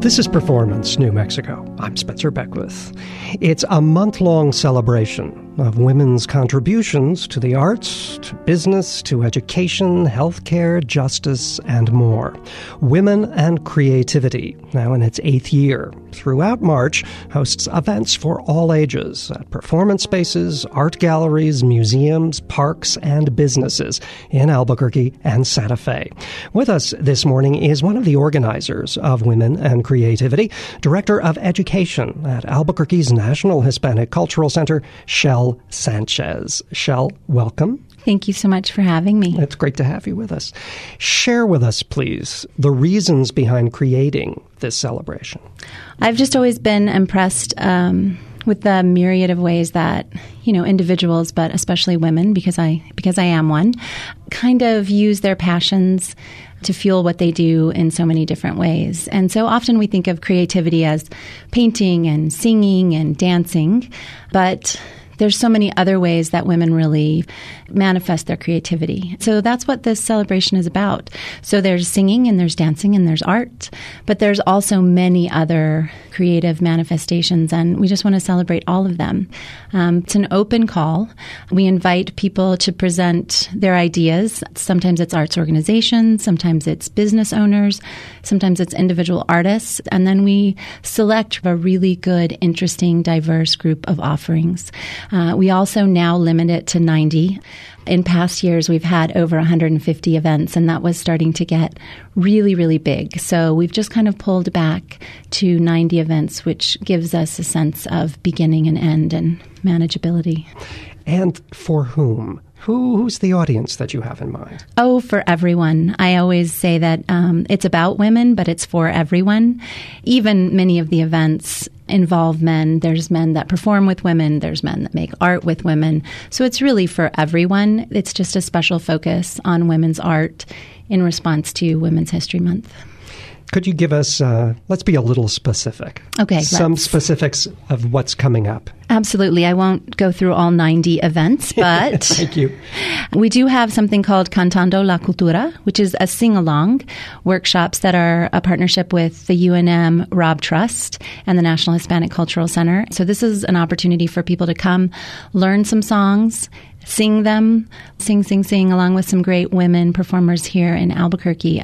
This is Performance New Mexico. I'm Spencer Beckwith. It's a month-long celebration of women's contributions to the arts, to business, to education, healthcare, justice, and more. Women and Creativity, now in its 8th year, throughout March, hosts events for all ages at performance spaces, art galleries, museums, parks, and businesses in Albuquerque and Santa Fe. With us this morning is one of the organizers of Women and Creativity, Director of Education at Albuquerque's National Hispanic Cultural Center, Shel Sanchez. Shel, welcome. Thank you so much for having me. It's great to have you with us. Share with us, please, the reasons behind creating this celebration. I've just always been impressed with the myriad of ways that, individuals, but especially women, because I am one, kind of use their passions to fuel what they do in so many different ways. And so often we think of creativity as painting and singing and dancing, but there's so many other ways that women really manifest their creativity. So that's what this celebration is about. So there's singing and there's dancing and there's art, but there's also many other creative manifestations, and we just want to celebrate all of them. It's an open call. We invite people to present their ideas. Sometimes it's arts organizations, sometimes it's business owners, sometimes it's individual artists, and then we select a really good, interesting, diverse group of offerings. We also now limit it to 90. In past years, we've had over 150 events, and that was starting to get really, really big. So we've just kind of pulled back to 90 events, which gives us a sense of beginning and end and manageability. And for whom? Who's the audience that you have in mind? Oh, for everyone. I always say that it's about women, but it's for everyone. Even many of the events involve men. There's men that perform with women. There's men that make art with women. So it's really for everyone. It's just a special focus on women's art in response to Women's History Month. Could you give us, let's be a little specific. Okay. Some specifics of what's coming up. Absolutely. I won't go through all 90 events, but Thank you. We do have something called Cantando la Cultura, which is a sing-along workshops that are a partnership with the UNM Robb Trust and the National Hispanic Cultural Center. So this is an opportunity for people to come learn some songs, sing them, sing, along with some great women performers here in Albuquerque.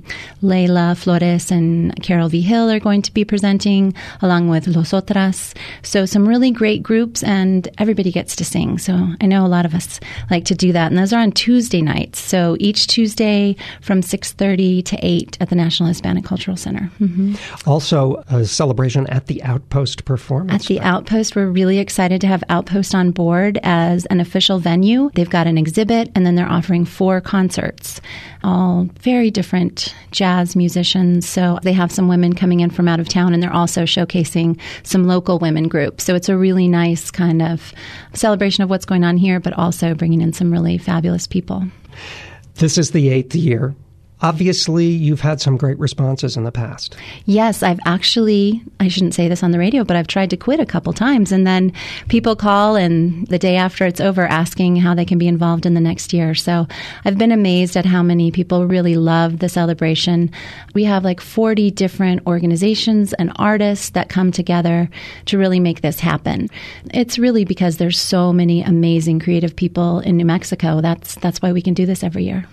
Leila Flores and Carol V. Hill are going to be presenting, along with Los Otras. So some really great groups, and everybody gets to sing. So I know a lot of us like to do that. And those are on Tuesday nights. So each Tuesday from 6:30 to 8 at the National Hispanic Cultural Center. Mm-hmm. Also, a celebration at the Outpost Performance. At the Outpost, we're really excited to have Outpost on board as an official venue. They've got an exhibit, and then they're offering 4 concerts, all very different jazz musicians. So they have some women coming in from out of town, and they're also showcasing some local women groups. So it's a really nice kind of celebration of what's going on here, but also bringing in some really fabulous people. This is the 8th year. Obviously, you've had some great responses in the past. Yes, I shouldn't say this on the radio, but I've tried to quit a couple times. And then people call, and the day after it's over, asking how they can be involved in the next year. So I've been amazed at how many people really love the celebration. We have like 40 different organizations and artists that come together to really make this happen. It's really because there's so many amazing creative people in New Mexico. That's why we can do this every year.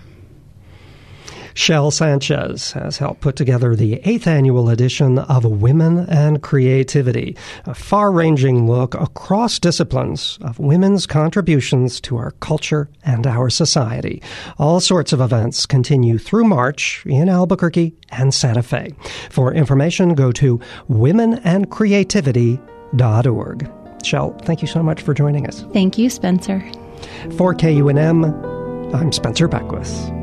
Shel Sanchez has helped put together the 8th annual edition of Women and Creativity, a far-ranging look across disciplines of women's contributions to our culture and our society. All sorts of events continue through March in Albuquerque and Santa Fe. For information, go to womenandcreativity.org. Shel, thank you so much for joining us. Thank you, Spencer. For KUNM, I'm Spencer Beckwith.